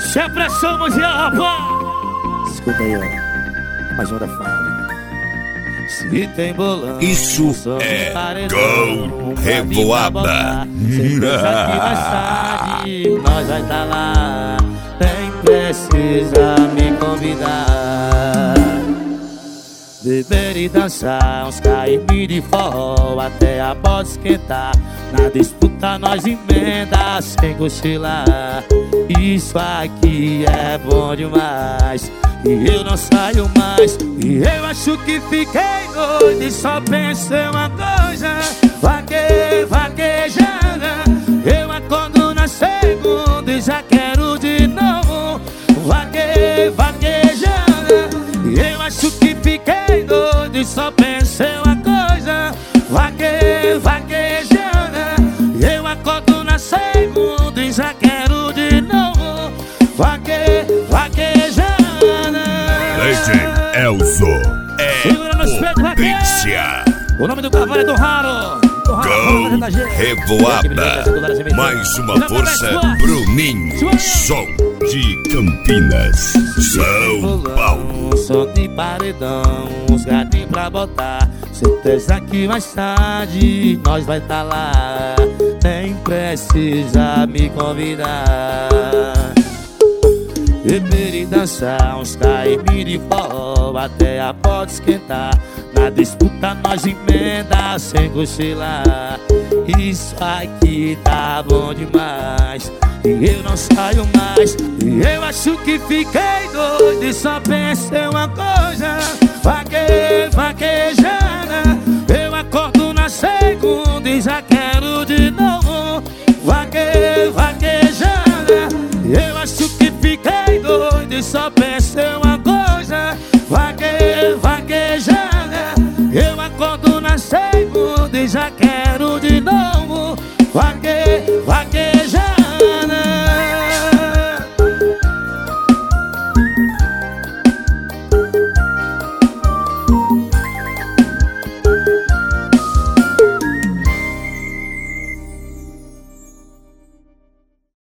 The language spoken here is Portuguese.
Se é pressão mundial, rapaz. Escuta aí, ó. Mais uma da fábrica. Se tem bolão, Isso é Gol Revoada. certeza que mais tarde nós vai tá lá. Nem precisa me convidar. Beber e dançar, uns caimir de forró até a bota esquentar. Na disputa nós emenda sem cochilar. Isso aqui é bom demais e eu não saio mais. E eu acho que fiquei doido e só pensei uma coisa: vaquejada. Eu acordo na segunda e já quero de novo vaquejada. E eu acho que fiquei doido e só pensei uma coisa: vaquejada. Eu acordo na segunda e já quero de novo vaquejada. Legend Elzo Segura no espelho, potência. O nome do cavalo é do Raro. Gol Revoada. Mais uma força, Bruninho. Som de Campinas, São Paulo. Som de paredão, uns gatinhos pra botar. Certeza que mais tarde nós vai tá lá. Nem precisa me convidar. Beber e dançar, uns caimir de forró até a bota esquentar. Na disputa nós emenda sem cochilar. Isso aqui tá bom demais e eu não saio mais. E eu acho que fiquei doido e só pensei uma coisa: vaquejada. Eu acordo na segunda e já quero de novo vaquejada. Eu acho que fiquei doido e só pensei uma coisa: vaquejada. Eu acordo na segunda e já quero